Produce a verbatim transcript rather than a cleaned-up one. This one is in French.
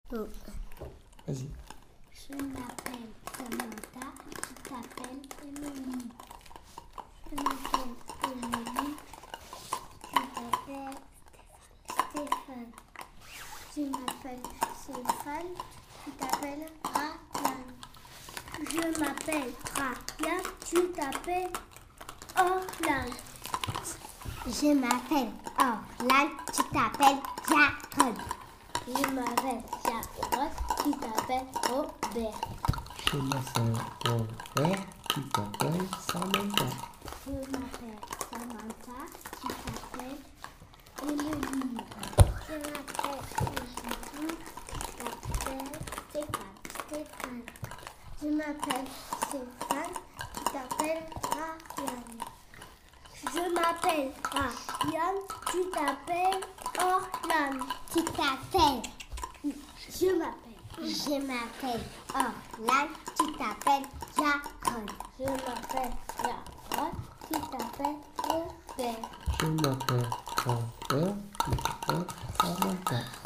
Oh. Vas-y. Je m'appelle Samantha, tu t'appelles Émilie. Je m'appelle Émilie, tu t'appelles Stéphane. Je m'appelle Stéphane, tu t'appelles Ryan. Je m'appelle Ryan, tu t'appelles Orlan. Je m'appelle Orlan, tu t'appelles Jacob. Je m'appelle Jacob, tu t'appelles Robert. Je m'appelle Robert, tu t'appelles Samantha. Je m'appelle Samantha, tu t'appelles Émilie. Je m'appelle Émilie, tu t'appelles Stéphane. Je m'appelle Stéphane, tu t'appelles Ryan. Je m'appelle Ryan, tu t'appelles Orlan. Tu t'appelles. Je m'appelle. Je m'appelle Orlan, tu t'appelles Jacob. Je m'appelle Jacob, tu t'appelles Robert. Je m'appelle Robert, tu t'appelles Samantha.